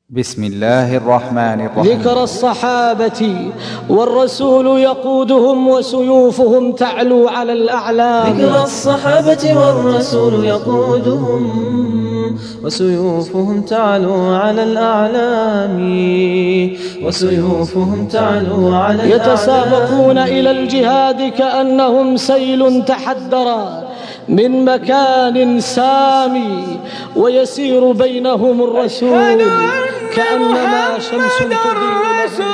بسم الله الرحمن الرحيم. ذكر الصحابة والرسول يقودهم وسيوفهم تعلو على الأعلام. ذكر الصحابة والرسول يقودهم وسيوفهم تعلو على الأعلام، وسيوفهم تعلو على الأعلام. يتسابقون إلى الجهاد كأنهم سيل تحدر من مكان سامي، ويسير بينهم الرسول كأنما شمس تضيء.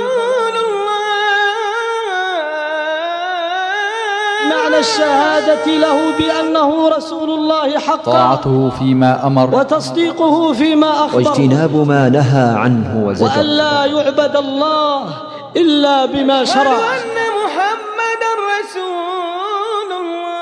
معنى الشهادة له بأنه رسول الله حقا، طاعته فيما أمر وتصديقه فيما أخبر، واجتناب ما نهى عنه وزجر، وأن لا يعبد الله إلا بما شرع، وأن محمدا رسول الله.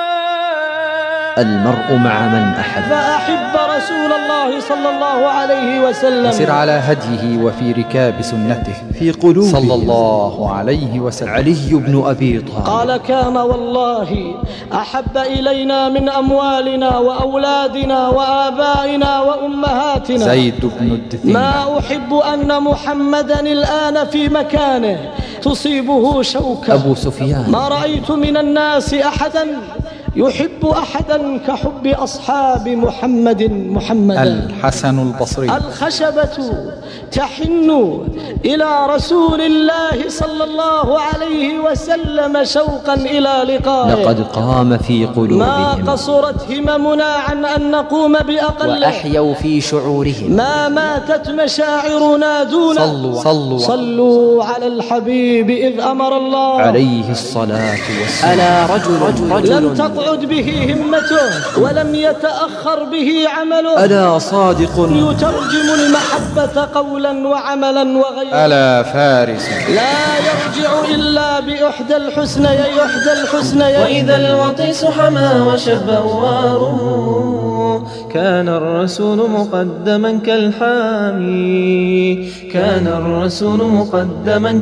المرء مع من أحب، فأحب رسول الله صلى الله عليه وسلم، وسر على هديه وفي ركاب سنته في قلوبهم صلى الله عليه وسلم. علي بن أبي طالب قال: كان والله أحب إلينا من أموالنا وأولادنا وآبائنا وأمهاتنا زيد بن الدثينة. ما أحب أن محمدا الآن في مكانه تصيبه شوكة. أبو سفيان: ما رأيت من الناس أحدا يحب أحدا كحب أصحاب محمدا. الحسن البصري: الخشبة تحن إلى رسول الله صلى الله عليه وسلم شوقا إلى لقائه. لقد قام في قلوبهم ما قصرت هممنا عن أن نقوم بأقل، وأحيوا في شعورهم. ما ماتت مشاعرنا دون صلوا على الحبيب إذ أمر الله عليه الصلاة والسلام. ألا رجل لم تقعد به همته ولم يتأخر به عمله. ألا صادق يترجم المحبة قولا وعملا وغيره. ألا فارس لا يرجع إلا بإحدى الحسنيين. وإذا الوطيس حما وشب أواره، كان الرسول مقدما كالحامي، كان الرسول مقدما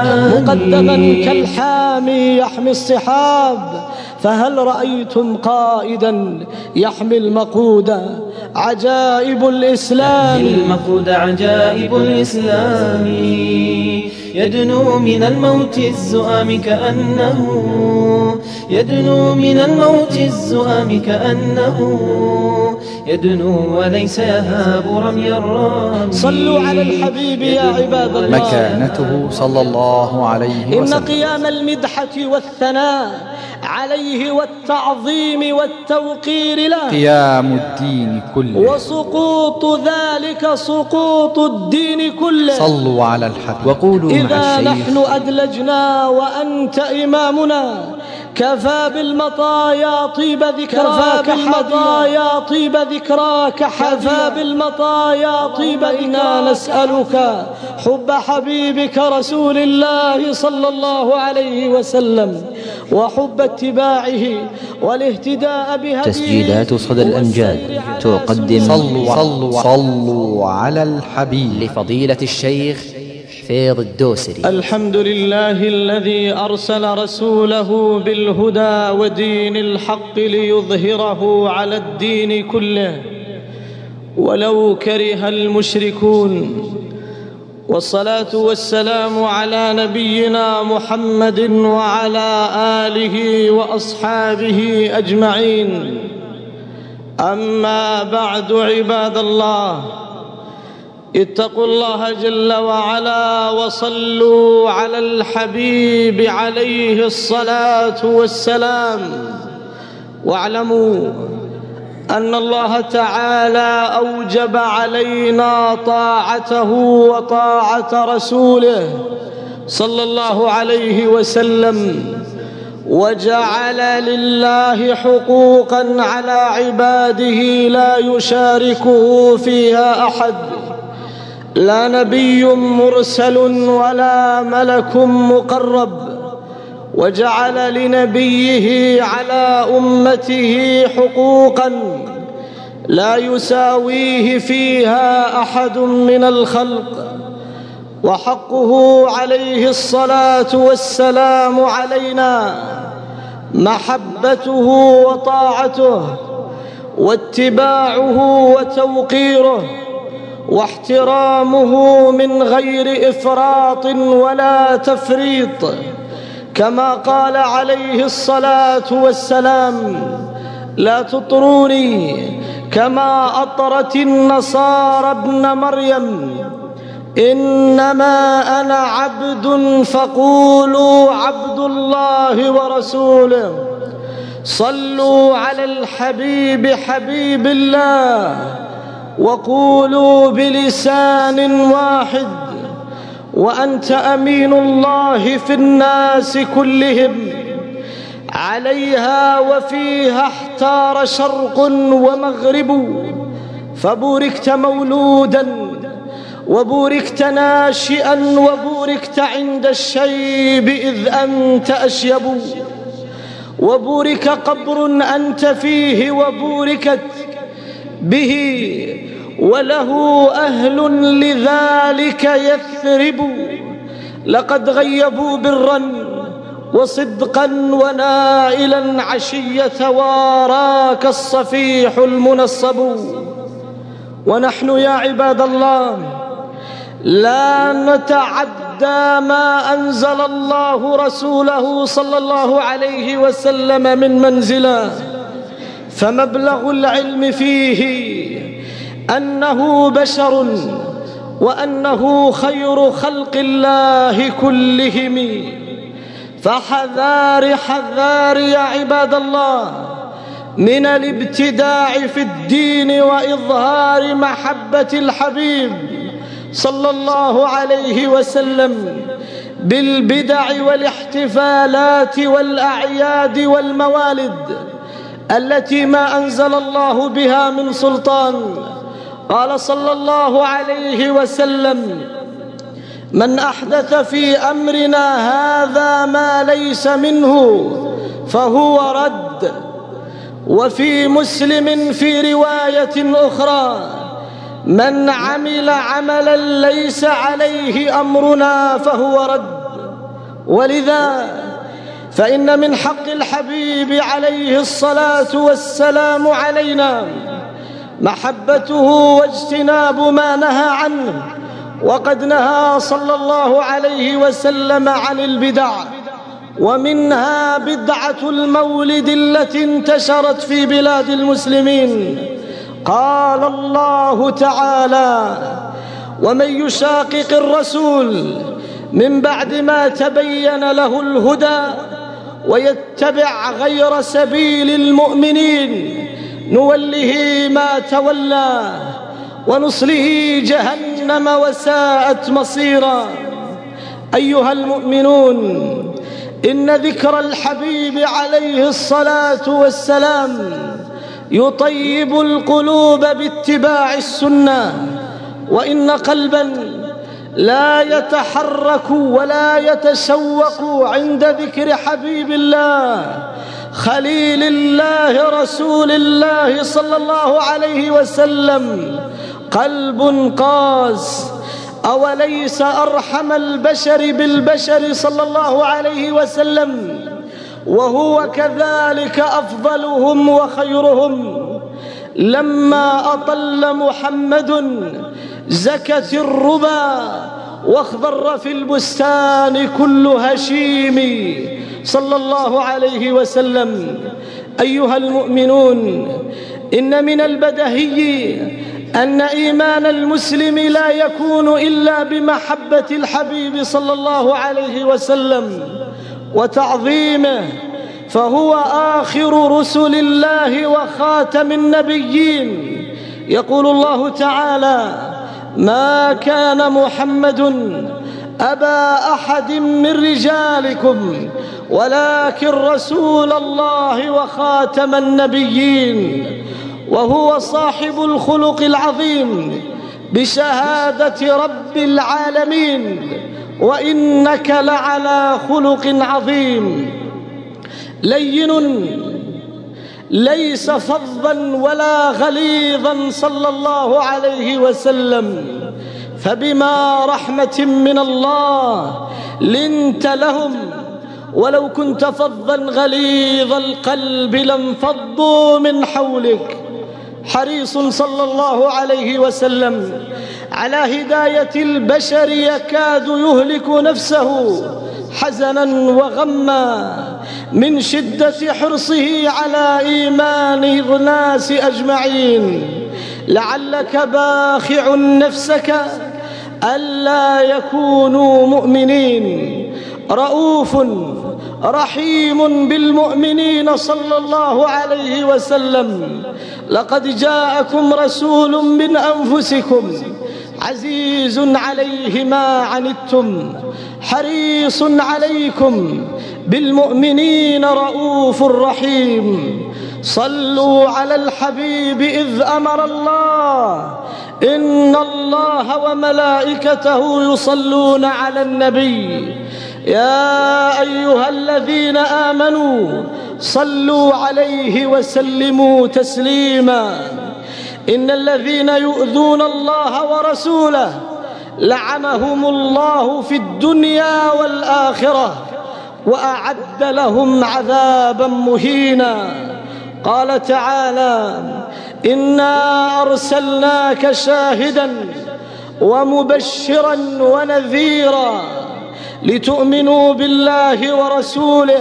كالحامي يحمي الصحاب. فهل رأيتم قائدا يحمي المقود عجائب الإسلام؟ المقود عجائب الإسلام، يدنو من الموت الزؤام كأنه، يدنو من الموت الزؤام كأنه يدنو وليس يهاب رمي الرام. صلوا على الحبيب يا عباد الله. مكانته صلى الله عليه وسلم. إن قيام المدحة والثناء عليه والتعظيم والتوقير له قيام الدين كله، وسقوط ذلك سقوط الدين كله. صلوا على الحبيب. وقولوا مع إذا الشيخ: نحن أدلجنا وأنت إمامنا، كفى بالمطايا طيب ذكراك، كفى بالمطايا طيب. إنا نسألك حب حبيبك رسول الله صلى الله عليه وسلم، وحب اتباعه والاهتداء بهديه. تسجيلات صدى الأمجاد تقدم صلوا على الحبيب لفضيلة الشيخ فيض الدوسري. الحمد لله الذي أرسل رسوله بالهدى ودين الحق ليظهره على الدين كله ولو كره المشركون. والصلاة والسلام على نبينا محمد وعلى آله وأصحابه أجمعين. أما بعد، عباد الله، اتقوا الله جل وعلا وصلوا على الحبيب عليه الصلاة والسلام. واعلموا أن الله تعالى أوجب علينا طاعته وطاعة رسوله صلى الله عليه وسلم، وجعل لله حقوقا على عباده لا يشاركه فيها أحد، لا نبي مرسل ولا ملك مقرب. وجعل لنبيه على أمته حقوقا لا يساويه فيها أحد من الخلق. وحقه عليه الصلاة والسلام علينا محبته وطاعته واتباعه وتوقيره واحترامه من غير إفراط ولا تفريط، كما قال عليه الصلاة والسلام: لا تطروني كما أطرت النصارى ابن مريم، إنما أنا عبد فقولوا عبد الله ورسوله. صلوا على الحبيب حبيب الله وقولوا بلسان واحد: وأنت أمين الله في الناس كلهم. عليها وفيها احتار شرق ومغرب، فبوركت مولودا وبوركت ناشئا وبوركت عند الشيب إذ أنت أشيب، وبورك قبر أنت فيه وبوركت به، وله أهل لذلك يثرب. لقد غيبوا برا وصدقا ونائلا عشية واراك الصفيح المنصب. ونحن يا عباد الله لا نتعدى ما أنزل الله رسوله صلى الله عليه وسلم من منزلا، فمبلغ العلم فيه أنه بشر وأنه خير خلق الله كلهم. فحذار حذار يا عباد الله من الابتداع في الدين وإظهار محبة الحبيب صلى الله عليه وسلم بالبدع والاحتفالات والأعياد والموالد التي ما أنزل الله بها من سلطان. قال صلى الله عليه وسلم: من أحدث في أمرنا هذا ما ليس منه فهو رد. وفي مسلم في رواية أخرى: من عمل عملا ليس عليه أمرنا فهو رد. ولذا فإن من حق الحبيب عليه الصلاة والسلام علينا محبته واجتناب ما نهى عنه، وقد نهى صلى الله عليه وسلم عن البدع، ومنها بدعة المولد التي انتشرت في بلاد المسلمين. قال الله تعالى: ومن يشاقق الرسول من بعد ما تبين له الهدى ويتبع غير سبيل المؤمنين نوله ما تولى ونصله جهنم وساءت مصيرا. أيها المؤمنون، إن ذكر الحبيب عليه الصلاة والسلام يطيب القلوب باتباع السنة، وإن قلبا لا يتحرك ولا يتشوق عند ذكر حبيب الله خليل الله رسول الله صلى الله عليه وسلم قلب قاس. أوليس أرحم البشر بالبشر صلى الله عليه وسلم وهو كذلك أفضلهم وخيرهم؟ لما أطل محمد زكت الربا واخضر في البستان كل هشيم صلى الله عليه وسلم. أيها المؤمنون، إن من البديهي أن إيمان المسلم لا يكون إلا بمحبة الحبيب صلى الله عليه وسلم وتعظيمه، فهو آخر رسل الله وخاتم النبيين. يقول الله تعالى: ما كان محمد أبا أحد من رجالكم ولكن رسول الله وخاتم النبيين، وهو صاحب الخلق العظيم بشهادة رب العالمين: وإنك لعلى خلق عظيم. لين ليس فظا ولا غليظا صلى الله عليه وسلم، فبما رحمة من الله لنت لهم، ولو كنت فظا غليظ القلب لانفضوا من حولك. حريص صلى الله عليه وسلم على هداية البشر يكاد يهلك نفسه حزنا وغما من شدة حرصه على إيمان الناس أجمعين. لعلك باخع نفسك ألا يكونوا مؤمنين. رؤوف رحيم بالمؤمنين صلى الله عليه وسلم. لقد جاءكم رسول من أنفسكم عزيز عليه ما عنتم حريص عليكم بالمؤمنين رؤوف رحيم. صلوا على الحبيب إذ أمر الله إن الله وملائكته يصلون على النبي يا أيها الذين آمنوا صلوا عليه وسلموا تسليما. إن الذين يؤذون الله ورسوله لعنهم الله في الدنيا والآخرة وأعد لهم عذابا مهينا. قال تعالى إنا أرسلناك شاهدا ومبشرا ونذيرا لتؤمنوا بالله ورسوله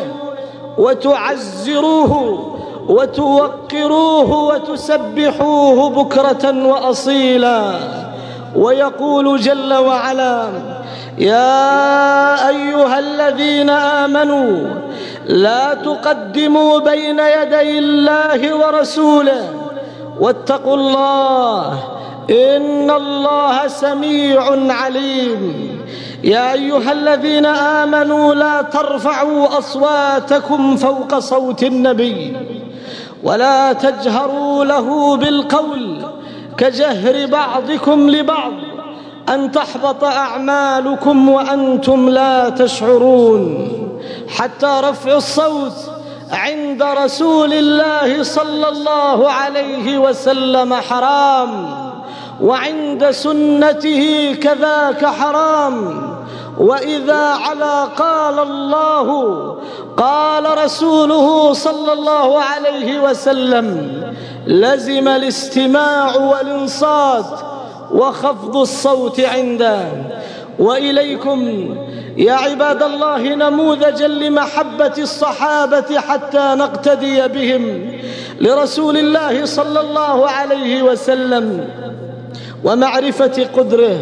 وتعزروه وتوقروه وتسبحوه بكرة وأصيلا. ويقول جل وعلا يا أيها الذين آمنوا لا تقدموا بين يدي الله ورسوله واتقوا الله إن الله سميع عليم. يا أيها الذين آمنوا لا ترفعوا أصواتكم فوق صوت النبي ولا تجهروا له بالقول كجهر بعضكم لبعض أن تحبط أعمالكم وأنتم لا تشعرون. حتى رفع الصوت عند رسول الله صلى الله عليه وسلم حرام وعند سنته كذاك حرام. وإذا على قال الله قال رسوله صلى الله عليه وسلم لزم الاستماع والانصات وخفض الصوت عنده. وإليكم يا عباد الله نموذجا لمحبة الصحابة حتى نقتدي بهم لرسول الله صلى الله عليه وسلم ومعرفة قدره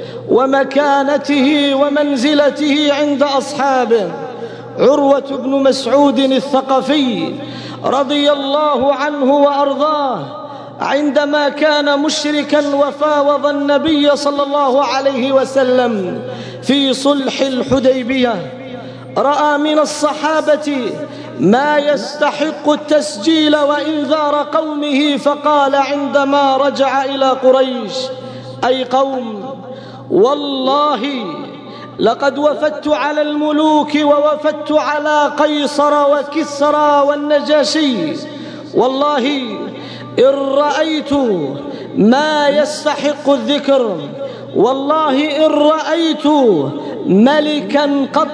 ومكانته ومنزلته عند أصحابه. عروة بن مسعود الثقفي رضي الله عنه وأرضاه عندما كان مشركا وفاوض النبي صلى الله عليه وسلم في صلح الحديبية رأى من الصحابة ما يستحق التسجيل وإنذار قومه فقال عندما رجع إلى قريش أي قوم والله لقد وفدت على الملوك ووفدت على قيصر وكسرى والنجاشي والله إن رأيت ما يستحق الذكر والله إن رأيت ملكا قط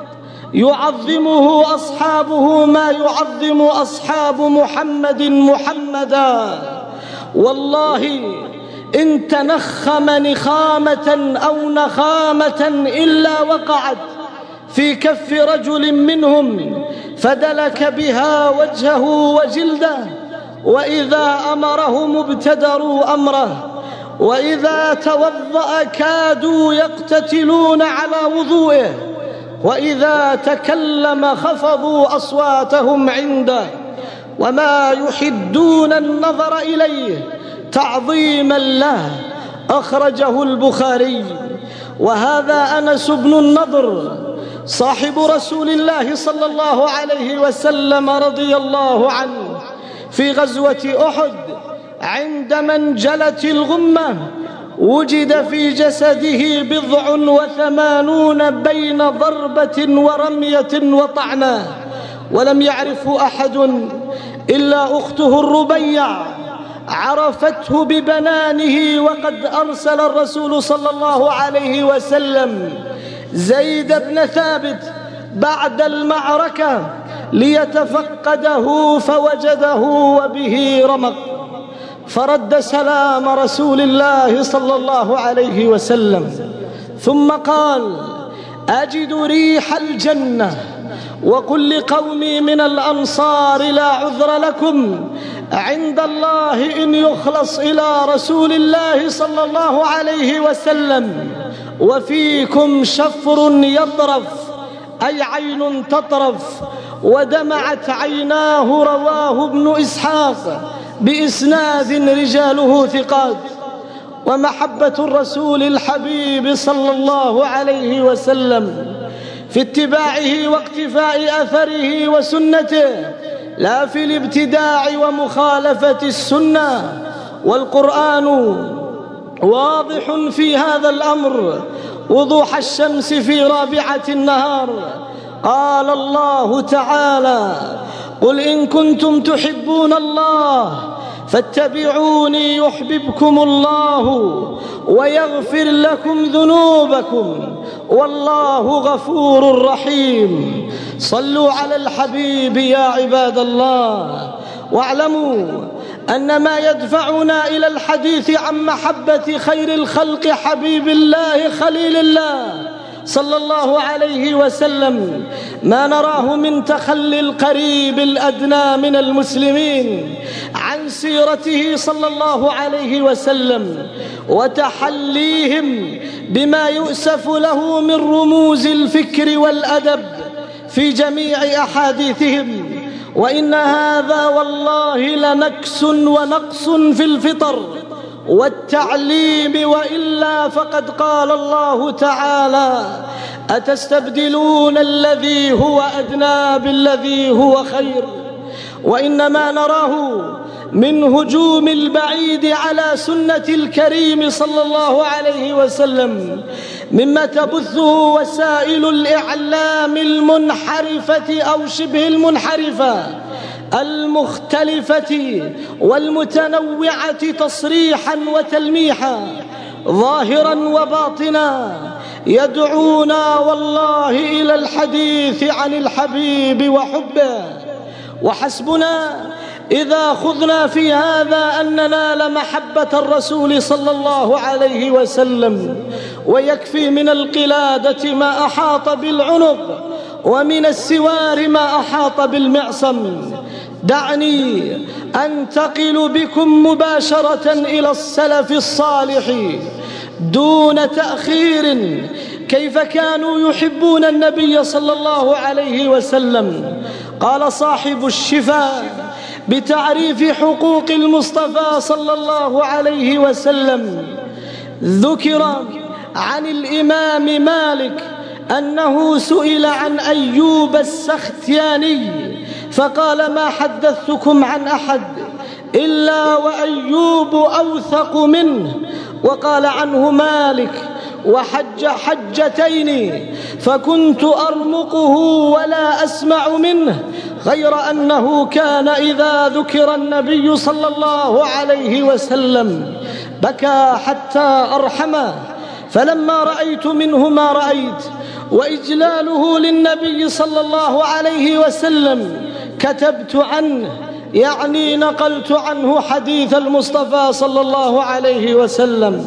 يعظمه أصحابه ما يعظم أصحاب محمد محمدا والله إن تنخم نخامة أو نخامة إلا وقعت في كف رجل منهم فدلك بها وجهه وجلده وإذا أمرهم ابتدروا أمره وإذا توضأ كادوا يقتتلون على وضوئه وإذا تكلم خفضوا أصواتهم عنده وما يحدون النظر إليه تعظيما له. أخرجه البخاري. وهذا أنس بن النضر صاحب رسول الله صلى الله عليه وسلم رضي الله عنه في غزوة أحد عند منجلة الغمة وجد في جسده 87 بين ضربة ورمية وطعنة ولم يعرفه أحد إلا أخته الربيع عرفته ببنانه وقد أرسل الرسول صلى الله عليه وسلم زيد بن ثابت بعد المعركة ليتفقده فوجده وبه رمق فرد سلام رسول الله صلى الله عليه وسلم، ثم قال: أجد ريح الجنة، وقل لقومي من الأنصار لا عذر لكم عند الله إن يخلص إلى رسول الله صلى الله عليه وسلم وفيكم شفر يطرف، أي عين تطرف، ودمعت عيناه. رواه ابن إسحاق بإسناد رجاله ثقات. ومحبة الرسول الحبيب صلى الله عليه وسلم في اتباعه واقتفاء أثره وسنته، لا في الابتداع ومخالفة السنة. والقرآن واضح في هذا الأمر وضوح الشمس في رابعة النهار. قال الله تعالى: قل إن كنتم تحبون الله فاتبعوني يحببكم الله ويغفر لكم ذنوبكم والله غفور رحيم. صلوا على الحبيب يا عباد الله. واعلموا أن ما يدفعنا إلى الحديث عن محبة خير الخلق حبيب الله خليل الله صلى الله عليه وسلم ما نراه من تخلي القريب الأدنى من المسلمين عن سيرته صلى الله عليه وسلم، وتحليهم بما يؤسف له من رموز الفكر والأدب في جميع أحاديثهم. وإن هذا والله لنكس ونقص في الفطر والتعليم، وإلا فقد قال الله تعالى: أتستبدلون الذي هو أدنى بالذي هو خير. وإنما نراه من هجوم البعيد على سنة الكريم صلى الله عليه وسلم مما تبثه وسائل الإعلام المنحرفة أو شبه المنحرفة المختلفة والمتنوعة تصريحا وتلميحا، ظاهرا وباطنا، يدعونا والله إلى الحديث عن الحبيب وحبه. وحسبنا إذا خذنا في هذا أن ننال محبة الرسول صلى الله عليه وسلم، ويكفي من القلادة ما أحاط بالعنق ومن السوار ما أحاط بالمعصم. دعني أنتقل بكم مباشرة إلى السلف الصالح دون تأخير، كيف كانوا يحبون النبي صلى الله عليه وسلم. قال صاحب الشفاء بتعريف حقوق المصطفى صلى الله عليه وسلم: ذكر عن الإمام مالك أنه سئل عن أيوب السختياني فقال: ما حدثتكم عن أحد إلا وأيوب أوثق منه. وقال عنه مالك: وحج حجتين فكنت أرمقه ولا أسمع منه، غير أنه كان إذا ذكر النبي صلى الله عليه وسلم بكى حتى أرحمه. فلما رأيت منه ما رأيت وإجلاله للنبي صلى الله عليه وسلم كتبت عنه، يعني نقلت عنه حديث المصطفى صلى الله عليه وسلم.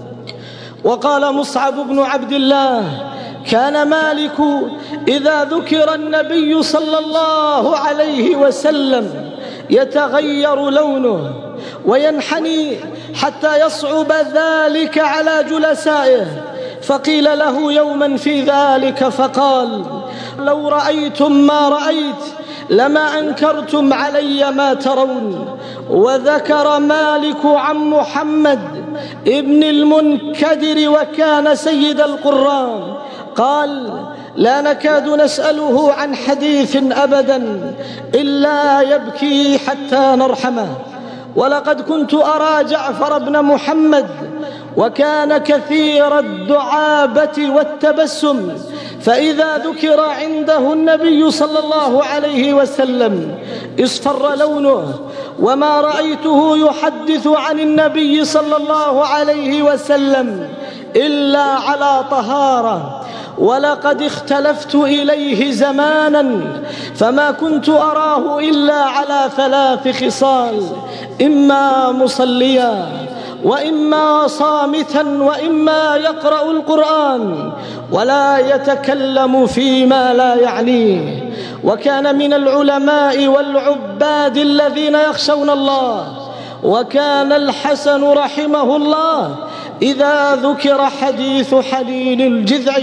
وقال مصعب بن عبد الله: كان مالك إذا ذكر النبي صلى الله عليه وسلم يتغير لونه وينحني حتى يصعب ذلك على جلسائه. فقيل له يوما في ذلك فقال: لو رأيتم ما رأيت لما أنكرتم علي ما ترون. وذكر مالك عن محمد ابن المنكدر وكان سيد القراء قال: لا نكاد نسأله عن حديث أبدا إلا يبكي حتى نرحمه. ولقد كنت أرى جعفر بن محمد وكان كثير الدعابة والتبسم، فإذا ذكر عنده النبي صلى الله عليه وسلم اصفر لونه، وما رأيته يحدث عن النبي صلى الله عليه وسلم إلا على طهارة. ولقد اختلفت إليه زمانا فما كنت أراه إلا على 3 خصال: إما مصليا، وإما صامتا، وإما يقرأ القرآن ولا يتكلم فيما لا يعنيه. وكان من العلماء والعباد الذين يخشون الله. وكان الحسن رحمه الله إذا ذكر حديث حليل الجذع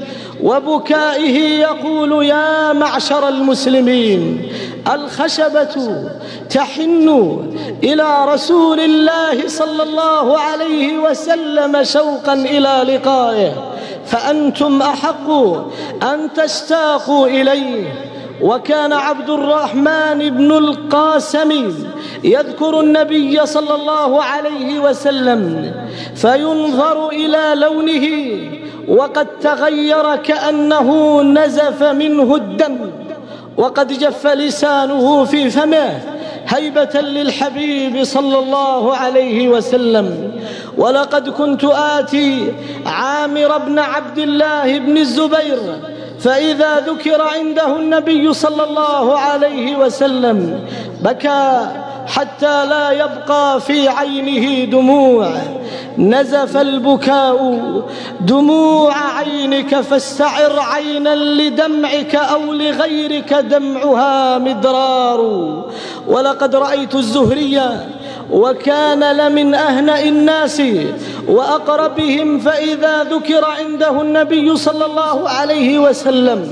وبكائه يقول: يا معشر المسلمين، الخشبة تحن إلى رسول الله صلى الله عليه وسلم شوقا إلى لقائه، فأنتم أحق أن تشتاقوا إليه. وكان عبد الرحمن بن القاسم يذكر النبي صلى الله عليه وسلم فينظر إلى لونه وقد تغير كأنه نزف منه الدم، وقد جف لسانه في فمه هيبة للحبيب صلى الله عليه وسلم. ولقد كنت آتي عامر بن عبد الله بن الزبير فإذا ذكر عنده النبي صلى الله عليه وسلم بكى حتى لا يبقى في عينه دموع. نزف البكاء دموع عينك فاستعر عينا لدمعك أو لغيرك دمعها مدرار. ولقد رأيت الزهري وكان لمن أهنأ الناس وأقربهم فإذا ذكر عنده النبي صلى الله عليه وسلم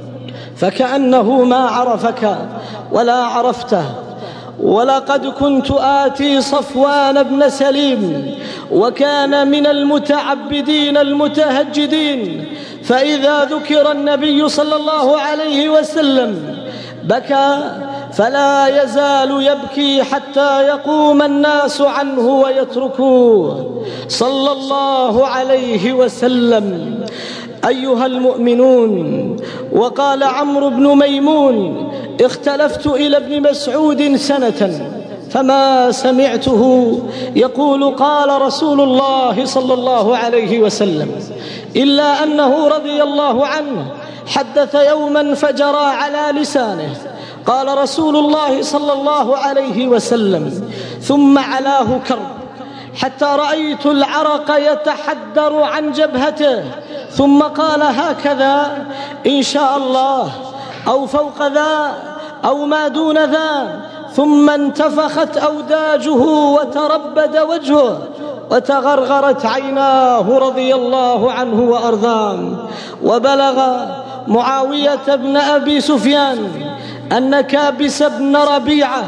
فكأنه ما عرفك ولا عرفته. ولقد كنت آتي صفوان بن سليم وكان من المتعبدين المتهجدين فإذا ذكر النبي صلى الله عليه وسلم بكى فلا يزال يبكي حتى يقوم الناس عنه ويتركوه صلى الله عليه وسلم. أيها المؤمنون، وقال عمرو بن ميمون: اختلفت إلى ابن مسعود سنة فما سمعته يقول قال رسول الله صلى الله عليه وسلم، إلا أنه رضي الله عنه حدث يوما فجرى على لسانه قال رسول الله صلى الله عليه وسلم: ثم علاه كرب حتى رأيت العرق يتحدر عن جبهته، ثم قال هكذا إن شاء الله، أو فوق ذا أو ما دون ذا، ثم انتفخت أوداجه وتربد وجهه وتغرغرت عيناه رضي الله عنه وأرضاه. وبلغ معاوية بن أبي سفيان أن كابس بن ربيعة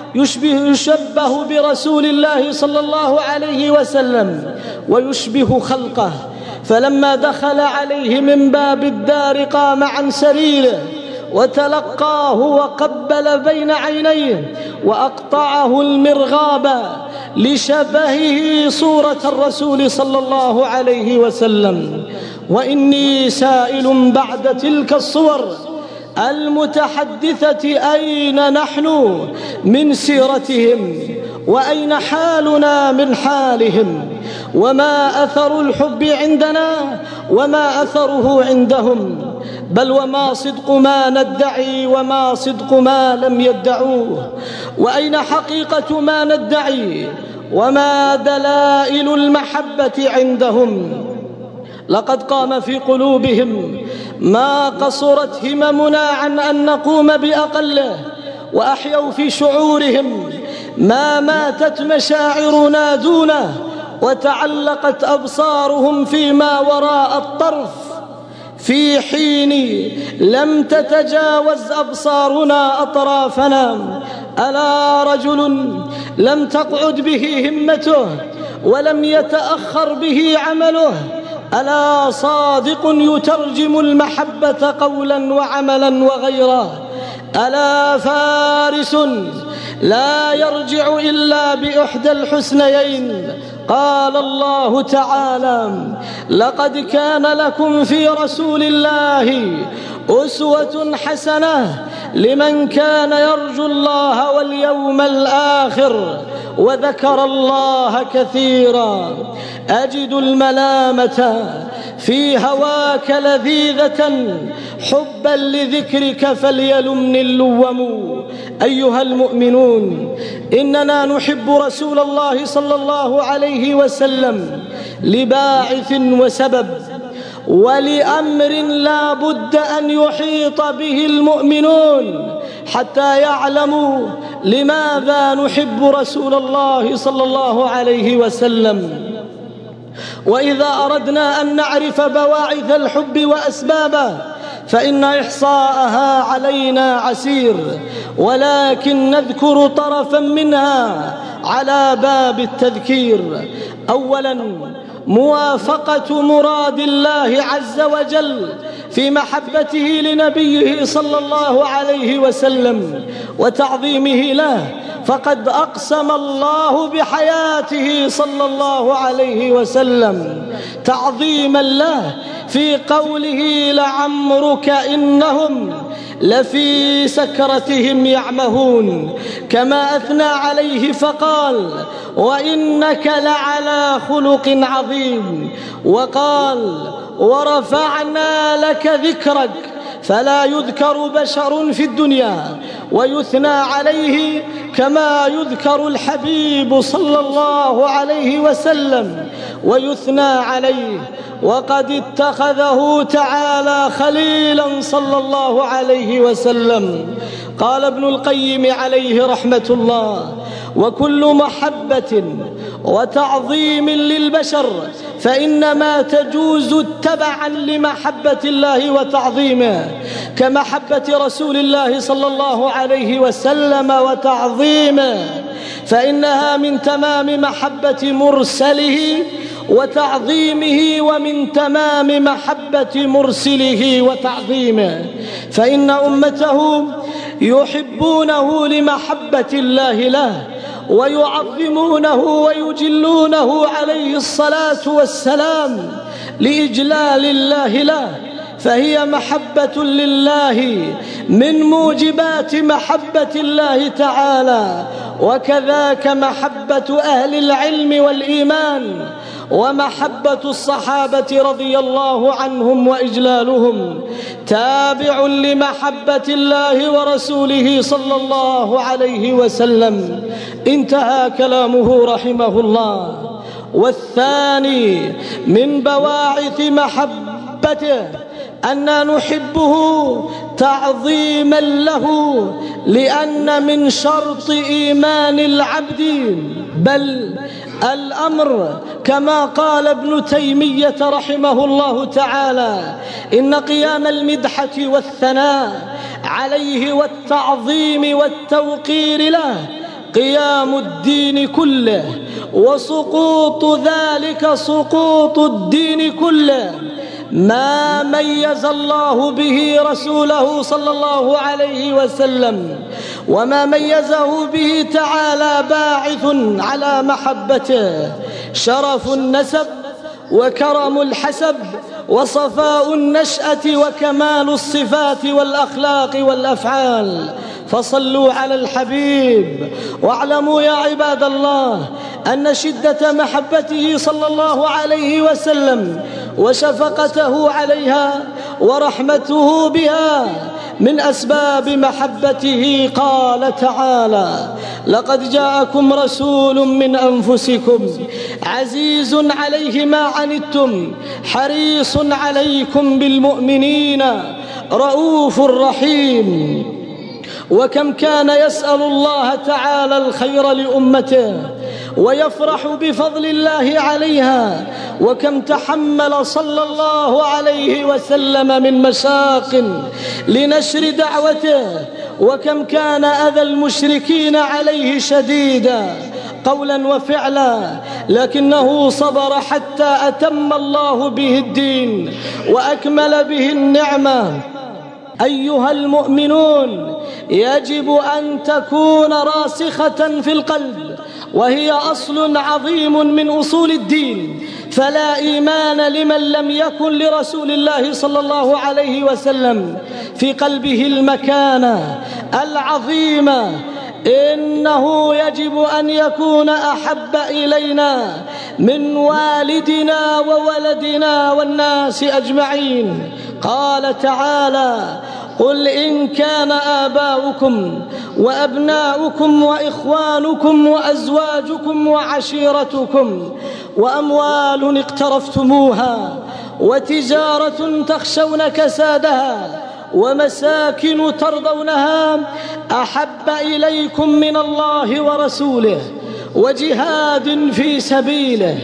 يشبه برسول الله صلى الله عليه وسلم ويشبه خلقه، فلما دخل عليه من باب الدار قام عن سريره وتلقاه وقبل بين عينيه وأقطعه المرغاب لشبهه صورة الرسول صلى الله عليه وسلم. وإني سائل بعد تلك الصور المتحدثة أين نحن من سيرتهم، وأين حالنا من حالهم، وما أثر الحب عندنا وما أثره عندهم، بل وما صدق ما ندعي وما صدق ما لم يدعوه، وأين حقيقة ما ندعي وما دلائل المحبة عندهم. لقد قام في قلوبهم ما قصرت هممنا عن أن نقوم بأقله، وأحيوا في شعورهم ما ماتت مشاعرنا دونه، وتعلقت أبصارهم فيما وراء الطرف في حين لم تتجاوز أبصارنا أطرافنا. ألا رجل لم تقعد به همته ولم يتأخر به عمله، ألا صادق يترجم المحبة قولا وعملا وغيره، ألا فارس لا يرجع إلا بإحدى الحسنيين. قال الله تعالى: لقد كان لكم في رسول الله أسوة حسنة لمن كان يرجو الله واليوم الآخر وذكر الله كثيرا. أجد الملامة في هواك لذيذة حبا لذكرك فليلمني اللوم. أيها المؤمنون، إننا نحب رسول الله صلى الله عليه وسلم لباعث وسبب ولأمر لا بد أن يحيط به المؤمنون حتى يعلموا لماذا نحب رسول الله صلى الله عليه وسلم. وإذا أردنا أن نعرف بواعث الحب وأسبابه فإن إحصاءها علينا عسير، ولكن نذكر طرفا منها على باب التذكير. أولا، موافقة مراد الله عز وجل في محبته لنبيه صلى الله عليه وسلم وتعظيمه له، فقد أقسم الله بحياته صلى الله عليه وسلم تعظيما له في قوله: لعمرك إنهم لفي سكرتهم يعمهون، كما أثنى عليه فقال: وإنك لعلى خلق عظيم، وقال: ورفعنا لك ذكرك، فلا يذكر بشر في الدنيا ويثنى عليه كما يذكر الحبيب صلى الله عليه وسلم ويثنى عليه، وقد اتخذه تعالى خليلا صلى الله عليه وسلم. قال ابن القيم عليه رحمة الله: وكل محبة وتعظيم للبشر فإنما تجوز تبعا لمحبة الله وتعظيمه، كمحبة رسول الله صلى الله عليه وسلم وتعظيمه، فإنها من تمام محبة مرسله وتعظيمه، ومن تمام محبة مرسله وتعظيمه، فإن أمته يحبونه لمحبة الله له، ويعظمونه ويجلونه عليه الصلاة والسلام لإجلال الله له، فهي محبة لله من موجبات محبة الله تعالى. وكذاك محبة أهل العلم والإيمان ومحبة الصحابة رضي الله عنهم وإجلالهم تابع لمحبة الله ورسوله صلى الله عليه وسلم. انتهى كلامه رحمه الله. والثاني من بواعث محبته أننا نحبه تعظيما له، لأن من شرط إيمان العبد بل الأمر كما قال ابن تيمية رحمه الله تعالى: إن قيام المدحة والثناء عليه والتعظيم والتوقير له قيام الدين كله، وسقوط ذلك سقوط الدين كله. ما ميز الله به رسوله صلى الله عليه وسلم وما ميزه به تعالى باعث على محبته: شرف النسب وكرم الحسب وصفاء النشأة وكمال الصفات والأخلاق والأفعال. فصلوا على الحبيب، واعلموا يا عباد الله أن شدة محبته صلى الله عليه وسلم وشفقته عليها ورحمته بها من أسباب محبته. قال تعالى: لقد جاءكم رسول من أنفسكم عزيز عليه ما عنتم حريص عليكم بالمؤمنين رؤوف رحيم. وكم كان يسأل الله تعالى الخير لأمته ويفرح بفضل الله عليها، وكم تحمل صلى الله عليه وسلم من مشاق لنشر دعوته، وكم كان أذى المشركين عليه شديدا قولا وفعلا، لكنه صبر حتى أتم الله به الدين وأكمل به النعمة. أيها المؤمنون، يجب أن تكون راسخة في القلب، وهي أصل عظيم من أصول الدين، فلا إيمان لمن لم يكن لرسول الله صلى الله عليه وسلم في قلبه المكانة العظيمة إنه يجب أن يكون أحب إلينا من والدنا وولدنا والناس أجمعين. قال تعالى: قل إن كان آباؤكم وأبناؤكم وإخوانكم وأزواجكم وعشيرتكم وأموال اقترفتموها وتجارة تخشون كسادها ومساكن ترضونها أحب إليكم من الله ورسوله وجهاد في سبيله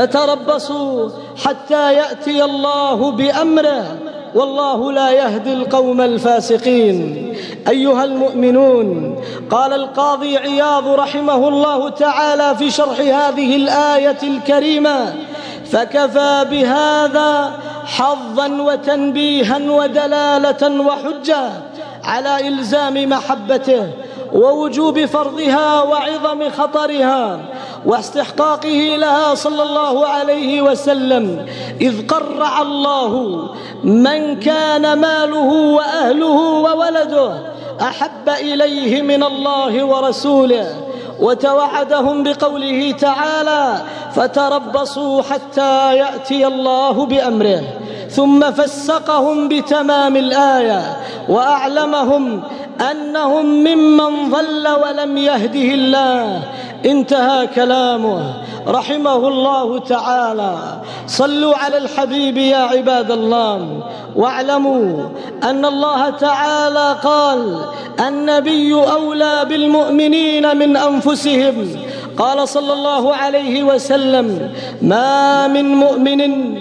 فتربصوا حتى يأتي الله بأمره والله لا يهدي القوم الفاسقين. أيها المؤمنون، قال القاضي عياض رحمه الله تعالى في شرح هذه الآية الكريمة: فكفى بهذا حظا وتنبيها ودلالة وحجة على إلزام محبته ووجوب فرضها وعظم خطرها واستحقاقه لها صلى الله عليه وسلم، إذ قرع الله من كان ماله وأهله وولده أحب إليه من الله ورسوله، وتوعدهم بقوله تعالى: فتربصوا حتى يأتي الله بأمره، ثم فسقهم بتمام الآية وأعلمهم أنهم ممن ضل ولم يهده الله. انتهى كلامه رحمه الله تعالى. صلوا على الحبيب يا عباد الله، واعلموا أن الله تعالى قال: النبي أولى بالمؤمنين من أنفسهم. قال صلى الله عليه وسلم: ما من مؤمن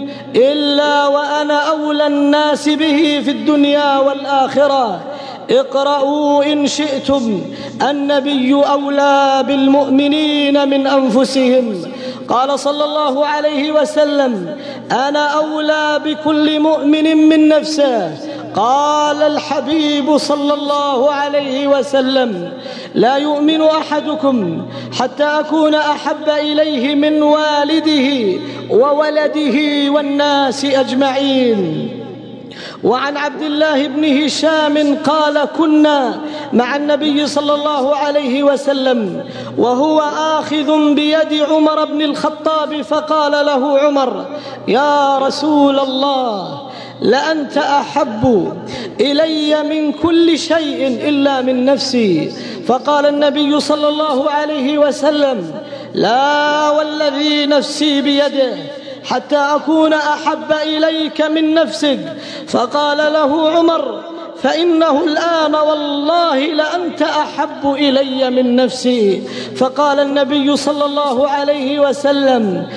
إلا وأنا أولى الناس به في الدنيا والآخرة. اقرأوا إن شئتم: النبي أولى بالمؤمنين من أنفسهم. قال صلى الله عليه وسلم: أنا أولى بكل مؤمن من نفسه. قال الحبيب صلى الله عليه وسلم: لا يؤمن أحدكم حتى أكون أحب إليه من والده وولده والناس أجمعين. وعن عبد الله بن هشام قال: كنا مع النبي صلى الله عليه وسلم وهو آخذ بيد عمر بن الخطاب، فقال له عمر: يا رسول الله، لأنت أحب إلي من كل شيء إلا من نفسي. فقال النبي صلى الله عليه وسلم: لا والذي نفسي بيده حتى أكون أحب إليك من نفسك. فقال له عمر: فإنه الآن والله لأنت أحب إلي من نفسي. فقال النبي صلى الله عليه وسلم: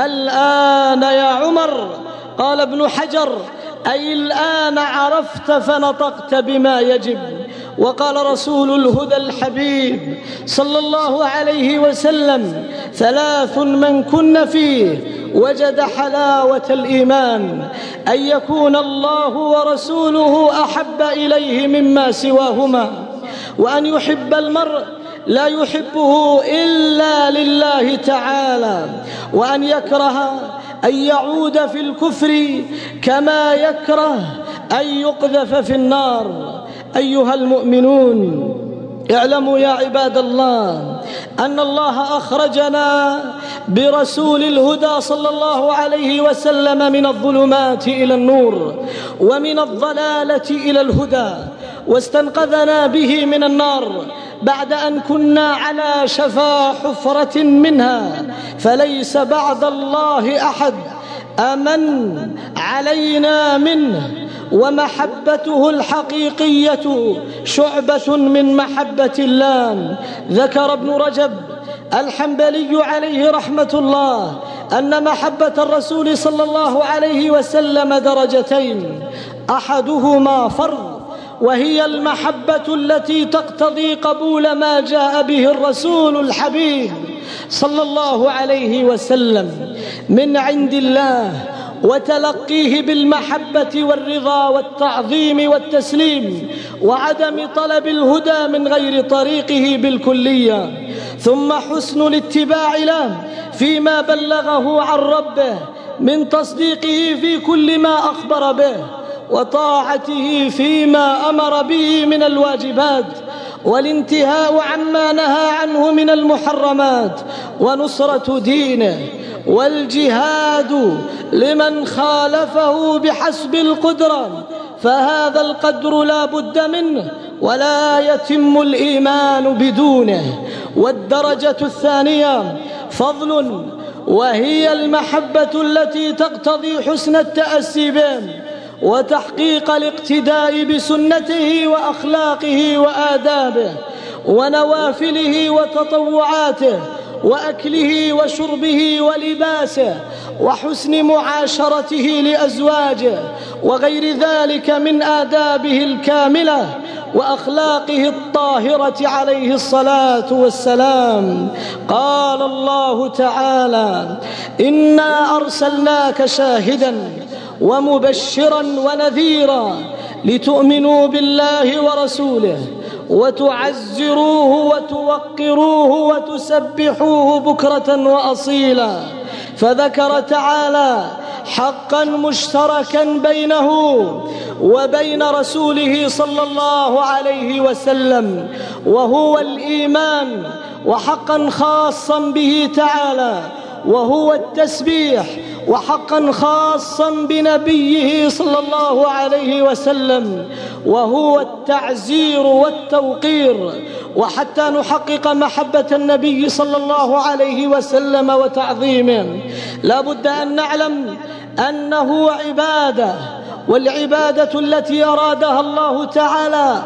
الآن يا عمر. قال ابن حجر: أي الآن عرفت فنطقت بما يجب. وقال رسول الهدى الحبيب صلى الله عليه وسلم: ثلاث من كن فيه وجد حلاوة الإيمان: أن يكون الله ورسوله أحب إليه مما سواهما، وأن يحب المرء لا يحبه إلا لله تعالى، وأن يكره أن يعود في الكفر كما يكره أن يقذف في النار. أيها المؤمنون، اعلموا يا عباد الله أن الله أخرجنا برسول الهدى صلى الله عليه وسلم من الظلمات إلى النور ومن الضلالة إلى الهدى، واستنقذنا به من النار بعد أن كنا على شفا حفرة منها، فليس بعد الله أحد أمن علينا منه، ومحبته الحقيقية شعبة من محبة الله. ذكر ابن رجب الحنبلي عليه رحمة الله أن محبة الرسول صلى الله عليه وسلم درجتين: أحدهما فرض، وهي المحبة التي تقتضي قبول ما جاء به الرسول الحبيب صلى الله عليه وسلم من عند الله، وتلقيه بالمحبة والرضا والتعظيم والتسليم، وعدم طلب الهدى من غير طريقه بالكلية. ثم حسن الاتباع له فيما بلغه عن ربه من تصديقه في كل ما أخبر به، وطاعته فيما أمر به من الواجبات، والانتهاء عما نهى عنه من المحرمات ونصرة دينه والجهاد لمن خالفه بحسب القدرة، فهذا القدر لا بد منه ولا يتم الإيمان بدونه. والدرجة الثانية فضل، وهي المحبة التي تقتضي حسن التأسي به وتحقيق الاقتداء بسنته وأخلاقه وآدابه ونوافله وتطوعاته وأكله وشربه ولباسه وحسن معاشرته لأزواجه وغير ذلك من آدابه الكاملة وأخلاقه الطاهرة عليه الصلاة والسلام. قال الله تعالى: إنا أرسلناك شاهداً ومبشراً ونذيراً لتؤمنوا بالله ورسوله وتعزروه وتوقروه وتسبحوه بكرة وأصيلا. فذكر تعالى حقا مشتركا بينه وبين رسوله صلى الله عليه وسلم، وهو الإيمان، وحقا خاصا به تعالى وهو التسبيح، وحقا خاصا بنبيه صلى الله عليه وسلم وهو التعزير والتوقير. وحتى نحقق محبة النبي صلى الله عليه وسلم وتعظيمه لا بد أن نعلم أنه عبادة، والعبادة التي أرادها الله تعالى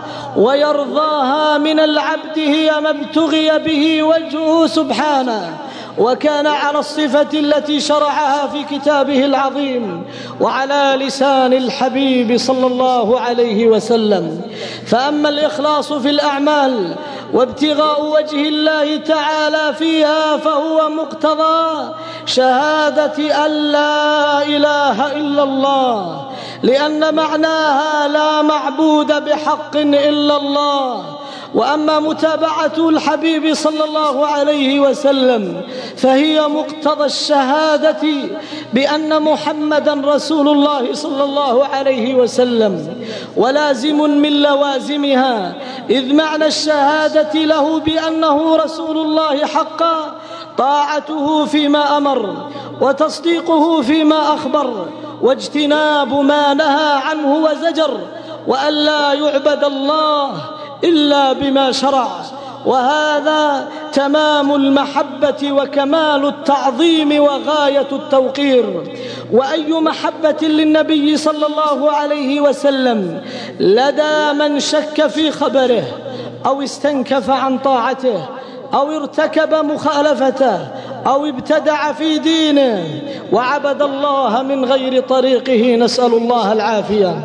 ويرضاها من العبد هي ما ابتغي به وجهه سبحانه، وكان على الصفة التي شرعها في كتابه العظيم وعلى لسان الحبيب صلى الله عليه وسلم. فأما الإخلاص في الأعمال وابتغاء وجه الله تعالى فيها فهو مقتضى شهادة أن لا إله إلا الله، لأن معناها لا معبود بحق إلا الله. وأما متابعة الحبيب صلى الله عليه وسلم فهي مقتضى الشهادة بأن محمدًا رسول الله صلى الله عليه وسلم، ولازم من لوازمها، إذ معنى الشهادة له بأنه رسول الله حقا طاعته فيما أمر وتصديقه فيما أخبر واجتناب ما نهى عنه وزجر، وأن لا يعبد الله إلا بما شرع. وهذا تمام المحبة وكمال التعظيم وغاية التوقير. وأي محبة للنبي صلى الله عليه وسلم لدى من شك في خبره أو استنكف عن طاعته أو ارتكب مخالفته أو ابتدع في دينه وعبد الله من غير طريقه، نسأل الله العافية.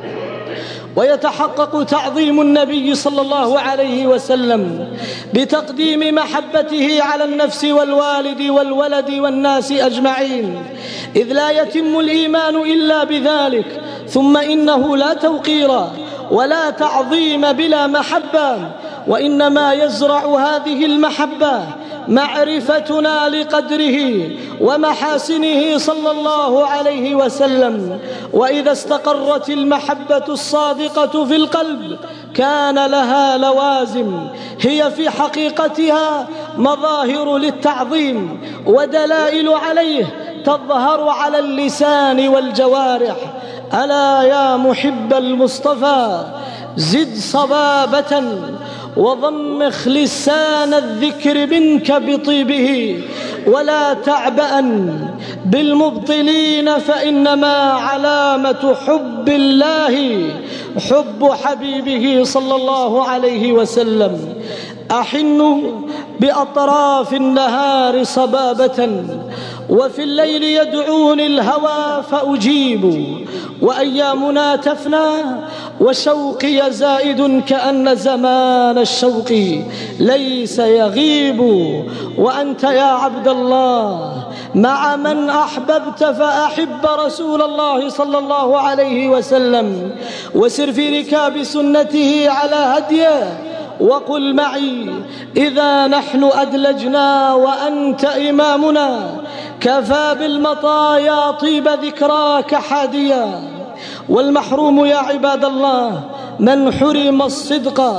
ويتحقق تعظيم النبي صلى الله عليه وسلم بتقديم محبته على النفس والوالد والولد والناس أجمعين، إذ لا يتم الإيمان إلا بذلك. ثم إنه لا توقير ولا تعظيم بلا محبة، وإنما يزرع هذه المحبة معرفتنا لقدره ومحاسنه صلى الله عليه وسلم. وإذا استقرت المحبة الصادقة في القلب كان لها لوازم هي في حقيقتها مظاهر للتعظيم ودلائل عليه تظهر على اللسان والجوارح. ألا يا محب المصطفى زد صبابة وضمخ لسان الذكر منك بطيبه، ولا تعبأ بالمبطلين، فإنما علامة حب الله حب حبيبه صلى الله عليه وسلم. أحن بأطراف النهار صبابة وفي الليل يدعوني الهوى فأجيب، وأيامنا تفنى وشوقي زائد كأن زمان الشوق ليس يغيب. وأنت يا عبد الله مع من أحببت فأحب رسول الله صلى الله عليه وسلم وسر في ركاب سنته على هديه، وقل معي إذا نحن أدلجنا وأنت إمامنا كفى بالمطايا طيب ذكراك حاديا. والمحروم يا عباد الله من حرم الصدق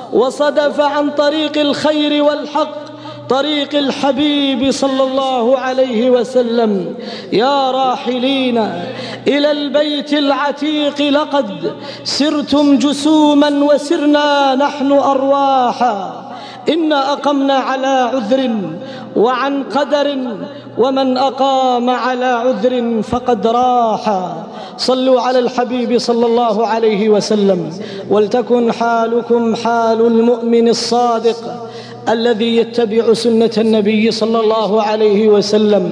وصدف عن طريق الخير والحق، طريق الحبيب صلى الله عليه وسلم. يا راحلين إلى البيت العتيق لقد سرتم جسوما وسرنا نحن أرواحا، إنا أقمنا على عذر وعن قدر، ومن أقام على عذر فقد راح. صلوا على الحبيب صلى الله عليه وسلم، ولتكن حالكم حال المؤمن الصادق الذي يتبع سنة النبي صلى الله عليه وسلم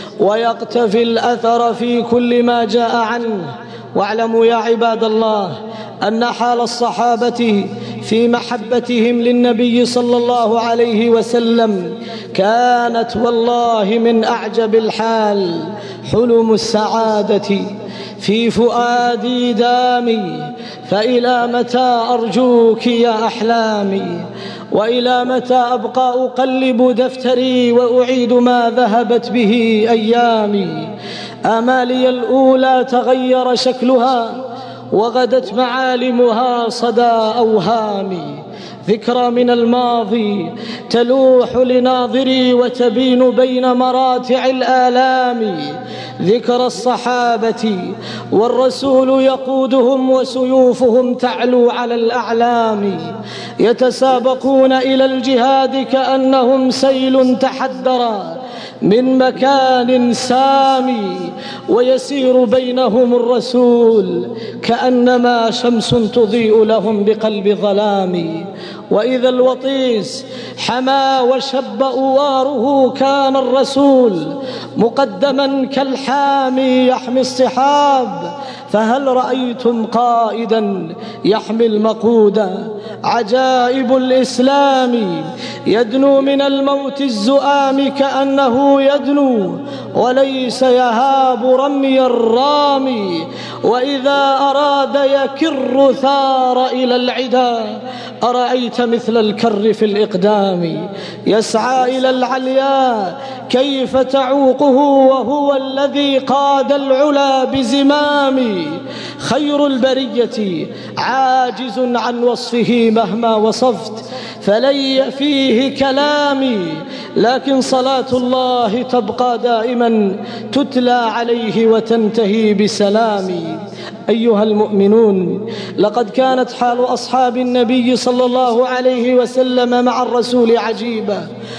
ويقتفي الأثر في كل ما جاء عنه. واعلموا يا عباد الله أن حال الصحابة في محبتهم للنبي صلى الله عليه وسلم كانت والله من أعجب الحال. حلم السعادة في فؤادي دامي، فإلى متى أرجوك يا أحلامي، وإلى متى أبقى أقلب دفتري وأعيد ما ذهبت به أيامي. آمالي الأولى تغير شكلها وغدت معالمها صدى أوهامي. ذكرى من الماضي تلوح لناظري وتبين بين مراتع الآلام. ذكرى الصحابة والرسول يقودهم وسيوفهم تعلو على الأعلام، يتسابقون إلى الجهاد كأنهم سيل تحدر من مكان سامي، ويسير بينهم الرسول كأنما شمس تضيء لهم بقلب ظلام. وإذا الوطيس حما وشب أواره كان الرسول مقدما كالحامي يحمي الصحاب. فهل رأيتم قائدا يحمي المقودة؟ عجائب الإسلام يدنو من الموت الزؤام كأنه يدنو وليس يهاب رمي الرامي. وإذا أراد يكر ثار إلى العدا، أرأيت مثل الكر في الإقدام. يسعى إلى العليا كيف تعوقه وهو الذي قاد العلا بزمام. خير البرية عاجز عن وصفه مهما وصفت، فلي فيه كلامي، لكن صلاة الله تبقى دائما تتلى عليه وتنتهي بسلامي. أيها المؤمنون، لقد كانت حال أصحاب النبي صلى الله عليه وسلم مع الرسول عجيبة،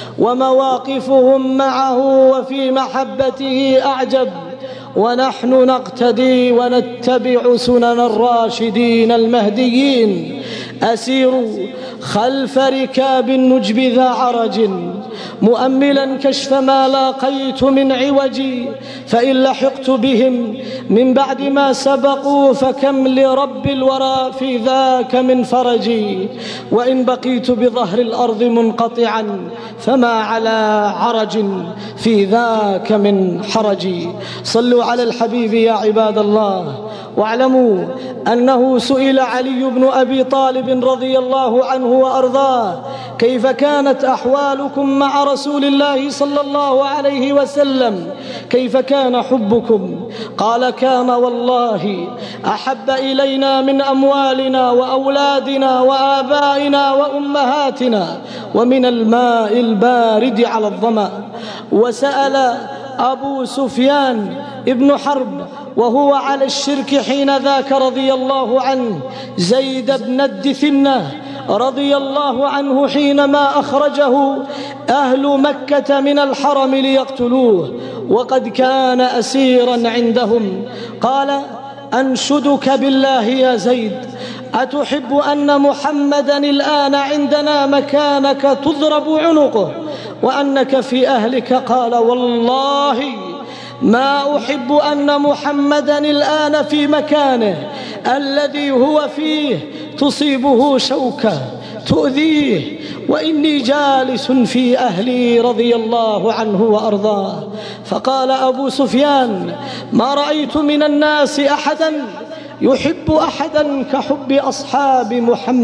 ومواقفهم معه وفي محبته أعجب، ونحن نقتدي ونتبع سنن الراشدين المهديين. أسير خلف ركاب النجب ذا عرج، مؤملا كشف ما لاقيت من عوجي، فإن لحقت بهم من بعد ما سبقوا فكم لرب الورى في ذاك من فرجي. وإن بقيت بظهر الأرض منقطعا فما على عرج في ذاك من حرجي. صلوا على الحبيب يا عباد الله. واعلموا أنه سئل علي بن أبي طالب رضي الله عنه وأرضاه: كيف كانت أحوالكم مع رسول الله صلى الله عليه وسلم؟ كيف كان حبكم؟ قال: كان والله أحب إلينا من أموالنا وأولادنا وآبائنا وأمهاتنا ومن الماء البارد على الظمأ. وسأل أبو سفيان ابن حرب وهو على الشرك حين ذاك رضي الله عنه زيد بن الدثنة رضي الله عنه حينما أخرجه أهل مكة من الحرم ليقتلوه وقد كان أسيرا عندهم. قال: أنشدك بالله يا زيد، أتحب أن محمدا الآن عندنا مكانك تضرب عنقه وأنك في أهلك؟ قال: والله ما أحب أن محمدا الآن في مكانه الذي هو فيه تصيبه شوكة تؤذيه، وإني جالس في أهلي رضي الله عنه وأرضاه. فقال أبو سفيان: ما رأيت من الناس أحدا يحب أحدا كحب أصحاب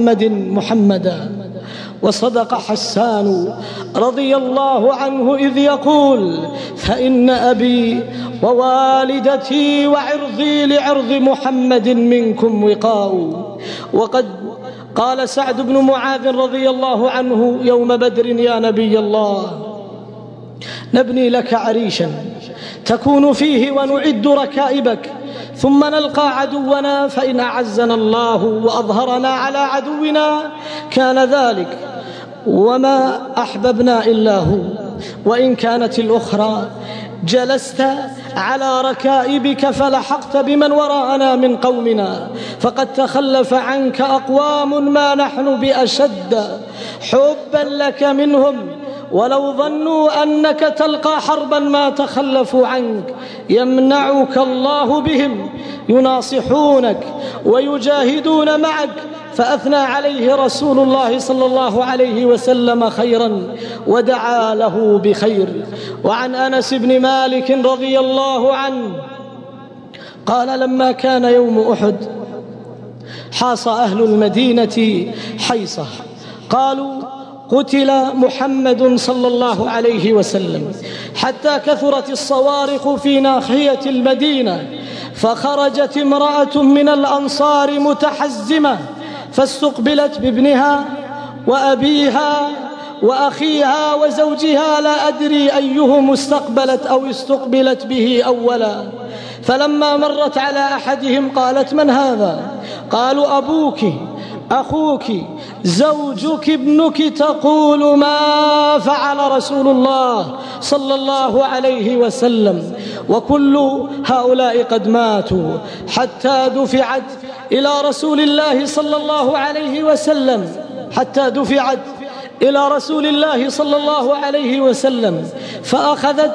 محمدا. وصدق حسان رضي الله عنه إذ يقول: فإن أبي ووالدتي وعرضي لعرض محمد منكم وقاء. وقد قال سعد بن معاذ رضي الله عنه يوم بدر: يا نبي الله، نبني لك عريشا تكون فيه ونعد ركائبك، ثم نلقى عدونا، فإن أعزنا الله وأظهرنا على عدونا كان ذلك، وما أحببنا إلا هو، وإن كانت الأخرى جلست على ركائبك فلحقت بمن وراءنا من قومنا، فقد تخلف عنك أقوام ما نحن بأشد حبا لك منهم، ولو ظنوا أنك تلقى حربا ما تخلفوا عنك، يمنعك الله بهم، يناصحونك ويجاهدون معك. فأثنى عليه رسول الله صلى الله عليه وسلم خيرا ودعا له بخير. وعن أنس بن مالك رضي الله عنه قال: لما كان يوم أحد حاص أهل المدينة حيصة، قالوا: قتل محمد صلى الله عليه وسلم، حتى كثرت الصوارخ في ناحية المدينة، فخرجت امرأة من الأنصار متحزمة، فاستقبلت بابنها وأبيها وأخيها وزوجها، لا أدري أيهم استقبلت أو استقبلت به أولا. فلما مرت على أحدهم قالت: من هذا؟ قالوا: أبوك، أخوك، زوجك، ابنك، تقول ما فعل رسول الله صلى الله عليه وسلم، وكل هؤلاء قد ماتوا، حتى دفعت إلى رسول الله صلى الله عليه وسلم، حتى دفعت إلى رسول الله صلى الله عليه وسلم، فأخذت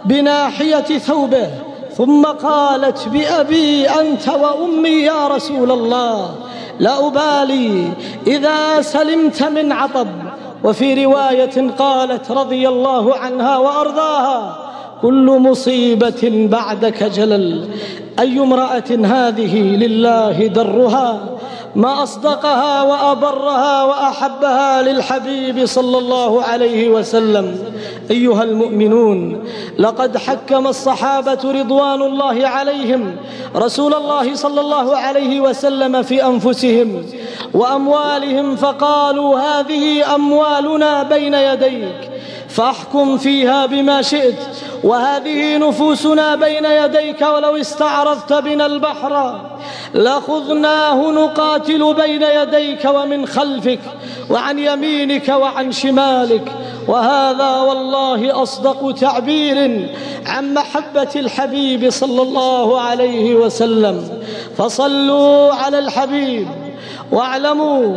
بناحية ثوبه، ثم قالت: بأبي أنت وأمي يا رسول الله، لا أبالي إذا سلمت من عطب. وفي رواية قالت رضي الله عنها وأرضاها: كل مصيبة بعدك جلل. أي امرأة هذه لله درها، ما أصدقها وأبرها وأحبها للحبيب صلى الله عليه وسلم. أيها المؤمنون، لقد حكم الصحابة رضوان الله عليهم رسول الله صلى الله عليه وسلم في أنفسهم وأموالهم، فقالوا: هذه أموالنا بين يديك فاحكم فيها بما شئت، وهذه نفوسنا بين يديك، ولو استعرضت بنا البحر لخذناه نقاتل بين يديك ومن خلفك وعن يمينك وعن شمالك. وهذا والله أصدق تعبير عن محبة الحبيب صلى الله عليه وسلم. فصلوا على الحبيب واعلموا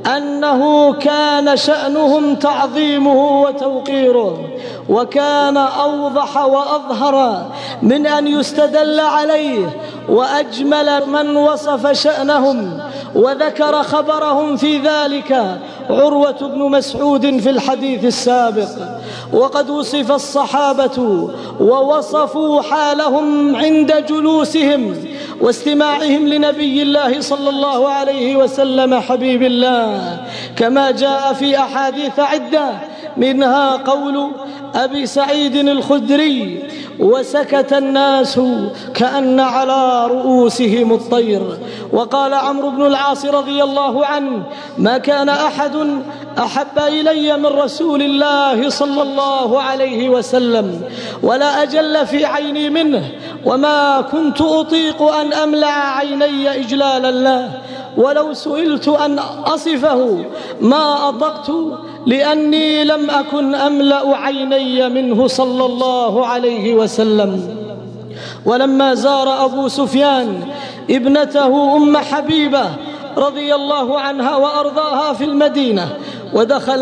أنه كان شأنهم تعظيمه وتوقيره، وكان أوضح وأظهر من أن يستدل عليه، وأجمل من وصف شأنهم وذكر خبرهم في ذلك عروة بن مسعود في الحديث السابق. وقد وصف الصحابة ووصفوا حالهم عند جلوسهم واستماعهم لنبي الله صلى الله عليه وسلم حبيب الله، كما جاء في أحاديث عدة، منها قول أبي سعيد الخدري: وسكت الناس كأن على رؤوسهم الطير. وقال عمرو بن العاص رضي الله عنه: ما كان أحد أحب إلي من رسول الله صلى الله عليه وسلم، ولا أجل في عيني منه، وما كنت أطيق أن أملع عيني إجلالا له، ولو سئلت أن أصفه ما أطقت، لأني لم أكن أملأ عيني منه صلى الله عليه وسلم. ولما زار أبو سفيان ابنته أم حبيبة رضي الله عنها وأرضاها في المدينة ودخل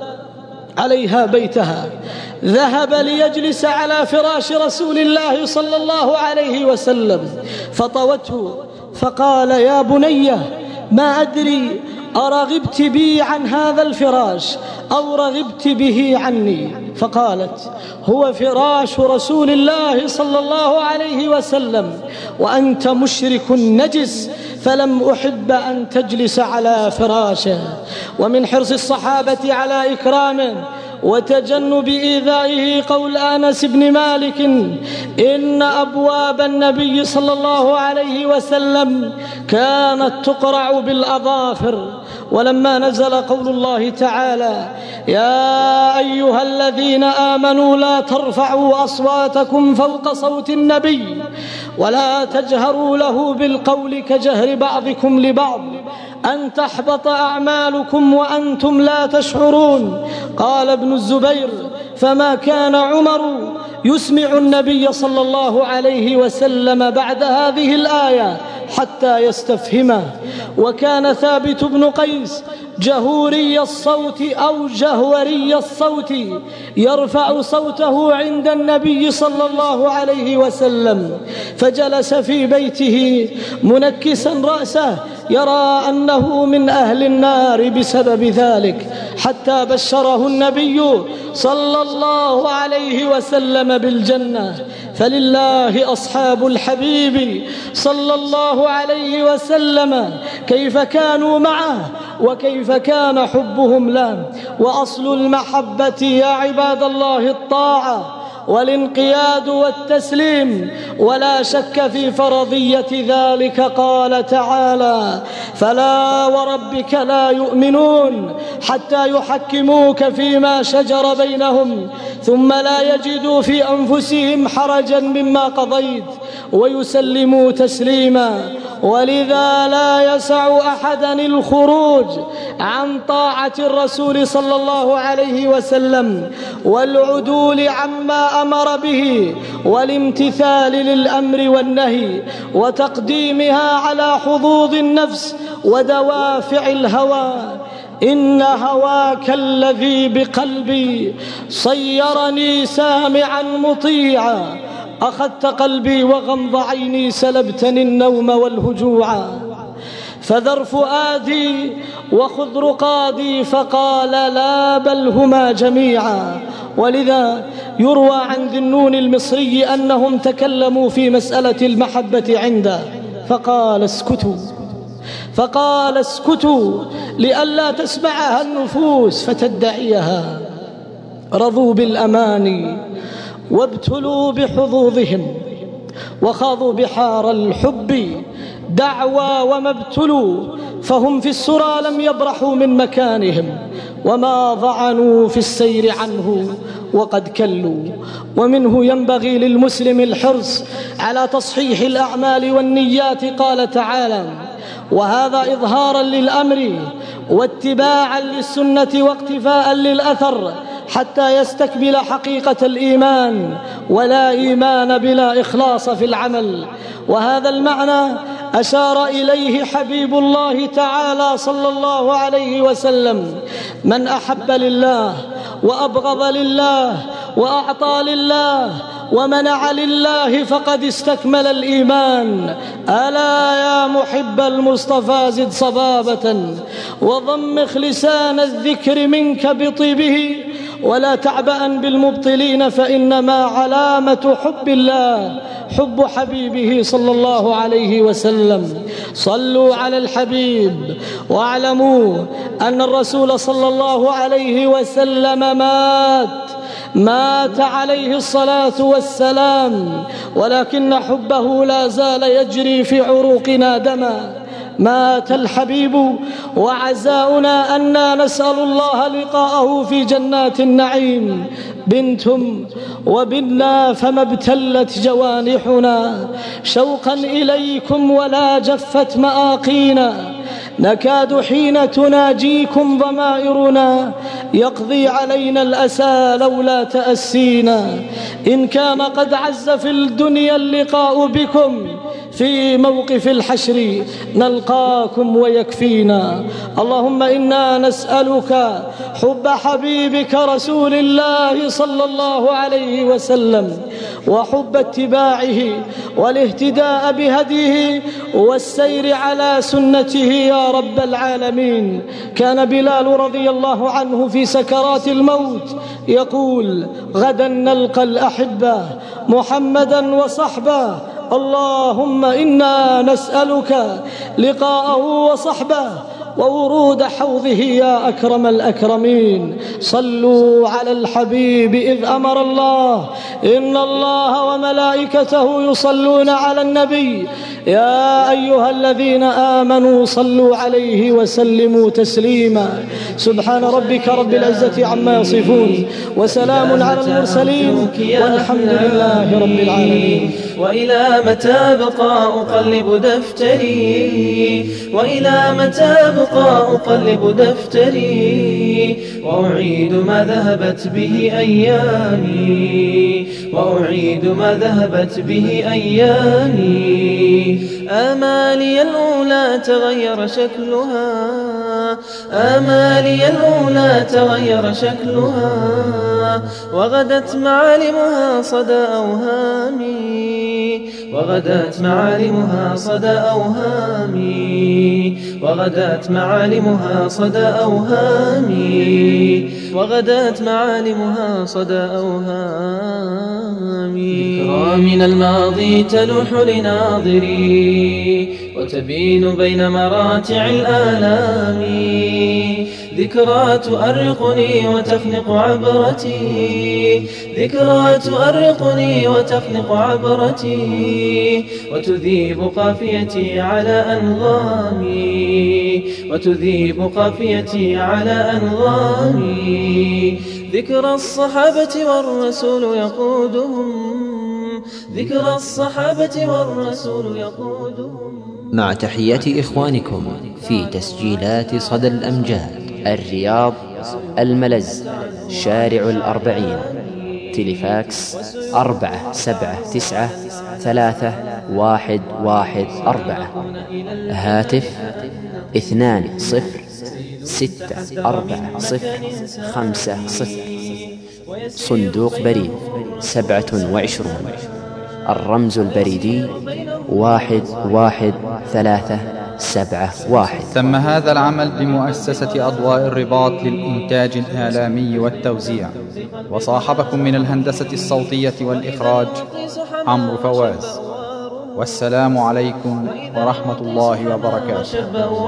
عليها بيتها، ذهب ليجلس على فراش رسول الله صلى الله عليه وسلم، فطوته فقال: يا بني، ما أدري أرغبت بي عن هذا الفراش أو رغبت به عني؟ فقالت: هو فراش رسول الله صلى الله عليه وسلم، وأنت مشرك نجس، فلم أحب أن تجلس على فراشه. ومن حرص الصحابة على إكرامه وتجنب إيذائه. قول أنس بن مالك: إن أبواب النبي صلى الله عليه وسلم كانت تقرع بالأظافر. ولما نزل قول الله تعالى: يا أيها الذين آمنوا لا ترفعوا أصواتكم فوق صوت النبي ولا تجهروا له بالقول كجهر بعضكم لبعض أن تحبط أعمالكم وأنتم لا تشعرون. قال ابن الزبير: فما كان عمر يسمع النبي صلى الله عليه وسلم بعد هذه الآية حتى يستفهمه. وكان ثابت بن قيس جهوري الصوت أو جهوري الصوت يرفع صوته عند النبي صلى الله عليه وسلم، فجلس في بيته منكسا رأسه يرى أنه من أهل النار بسبب ذلك، حتى بشره النبي صلى الله عليه وسلم بالجنة. فلله أصحاب الحبيب صلى الله عليه وسلم كيف كانوا معه وكيف كان حبهم له. وأصل المحبة يا عباد الله الطاعة والانقياد والتسليم، ولا شك في فرضية ذلك. قال تعالى: فلا وربك لا يؤمنون حتى يحكموك فيما شجر بينهم ثم لا يجدوا في أنفسهم حرجا مما قضيت ويسلموا تسليما. ولذا لا يسع أحدا الخروج عن طاعة الرسول صلى الله عليه وسلم والعدول عما أمر به والامتثال للأمر والنهي وتقديمها على حظوظ النفس ودوافع الهوى. إن هواك الذي بقلبي صيرني سامعا مطيعا، أخذت قلبي وغمض عيني سلبتني النوم والهجوعا. فذر فؤادي وخذ رقادي، فقال لا بل هما جميعا. ولذا يروى عن ذي النون المصري أنهم تكلموا في مسألة المحبة عنده فقال اسكتوا لئلا تسمعها النفوس فتدعيها. رضوا بالأماني وابتلوا بحظوظهم وخاضوا بحار الحب دعوى وما ابتلوا، فهم في السرى لم يبرحوا من مكانهم وما ضعنوا في السير عنه وقد كلوا. ومنه ينبغي للمسلم الحرص على تصحيح الأعمال والنيات. قال تعالى: وهذا إظهارا للأمر واتباعا للسنة واقتفاء للأثر حتى يستكمل حقيقة الإيمان، ولا إيمان بلا إخلاص في العمل. وهذا المعنى أشار إليه حبيب الله تعالى صلى الله عليه وسلم: من أحب لله وأبغض لله وأعطى لله ومنع لله فقد استكمل الإيمان. ألا يا محب المصطفى زد صبابة وضمخ لسان الذكر منك بطيبه، ولا تعبأ بالمبطلين فإنما علامة حب الله حب حبيبه صلى الله عليه وسلم. صلوا على الحبيب واعلموا أن الرسول صلى الله عليه وسلم مات عليه الصلاة والسلام، ولكن حبه لا زال يجري في عروقنا دما. مات الحبيب وعزاؤنا أنا نسأل الله لقاءه في جنات النعيم. بنتم وبنا فما ابتلت جوانحنا شوقا إليكم ولا جفت مآقينا، نكاد حين تناجيكم ضمائرنا يقضي علينا الأسى لولا تأسينا. إن كان قد عز في الدنيا اللقاء بكم في موقف الحشر نلقاكم ويكفينا. اللهم إنا نسألك حب حبيبك رسول الله صلى الله عليه وسلم وحب اتباعه والاهتداء بهديه والسير على سنته يا رب العالمين. كان بلال رضي الله عنه في سكرات الموت يقول: غدا نلقى الأحبة محمدا وصحبه، اللهم إنا نسألك لقاءه وصحبه وورود حوضه يا أكرم الأكرمين. صلوا على الحبيب إذ أمر الله إن الله وملائكته يصلون على النبي يا أيها الذين آمنوا صلوا عليه وسلموا تسليما. سبحان ربك رب العزة عما يصفون وسلام على المرسلين والحمد لله رب العالمين. وإلى متى أبقى أقلب دفتري وإلى متى أبقى أقلب دفتري وأعيد ما ذهبت به أيامي وأعيد ما ذهبت به أيامي. آمالي الأولى تغير شكلها آمالي الأولى تغير شكلها وغدت معالمها صدى أوهامي وغدت معالمها صدى أوهامي وغدت معالمها صدى أوهامي وغدت معالمها صدى أوهامي. ذكرى من الماضي تلوح لناظري وتبين بين مراتع الآلام. ذكرى تؤرقني وتخنق عبرتي ذكرى تؤرقني وتخنق عبرتي وتذيب قافيتي على أنغامي وتذيب قافيتي على أنغامي. ذكرى الصحابة والرسول يقودهم ذكرى الصحابة والرسول يقودهم. مع تحيات إخوانكم في تسجيلات صدى الأمجاد، الرياض، الملز، شارع الأربعين، تليفاكس 479-3114، هاتف 20-640-50، صندوق بريد 27، الرمز البريدي 11371. تم هذا العمل بمؤسسة أضواء الرباط للإنتاج الإعلامي والتوزيع، وصاحبكم من الهندسة الصوتية والإخراج عمرو فواز. والسلام عليكم ورحمة الله وبركاته.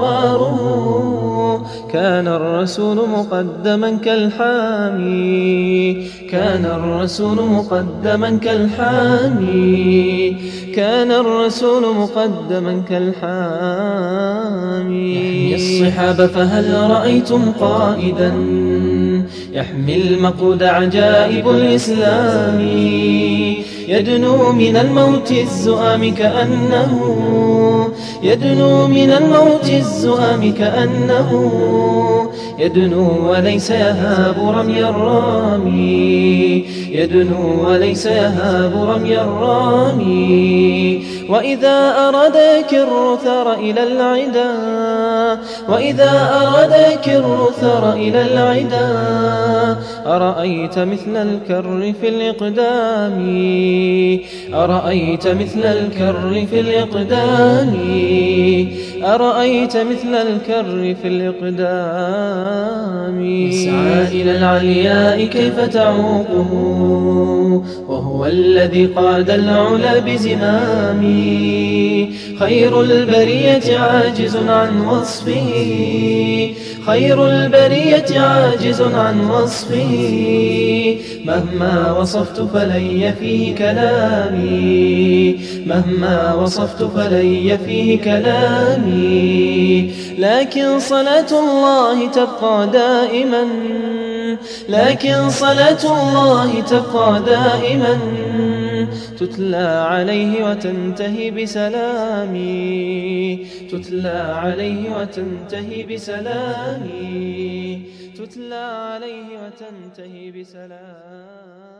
كان الرسول مقدما كالحامي كان الرسول مقدما كالحامي كان الرسول مقدما كالحامي. يحمي الصحاب فهل رأيتم قائدا يحمي المقود عجائب الإسلام يدنو من الموت الزؤام كأنه يدنو من الموت الزؤام كأنه يدنو وليس يهاب رمي الرامي يدنو وليس يهاب رمي الرامي. وإذا أراد يكر ثار إلى العدا وإذا أراد يكر ثار إلى العدا أرأيت مثل الكر في الإقدام أرأيت مثل الكر في الإقدام أرأيت مثل الكر في الإقدام. يسعى إلى العلياء كيف تعوقه وهو الذي قاد العلا بزمامي. خير البرية عاجز عن وصفه خير البرية عاجز عن وصفه. مهما وصفت فلي فيه كلامي مهما وصفت فلي فيه كلامي. لكن صلاة الله تبقى دائما لكن صلاة الله تبقى دائما تتلى عليه وتنتهي بسلامي تتلى عليه وتنتهي بسلامي تتلى عليه وتنتهي بسلامي.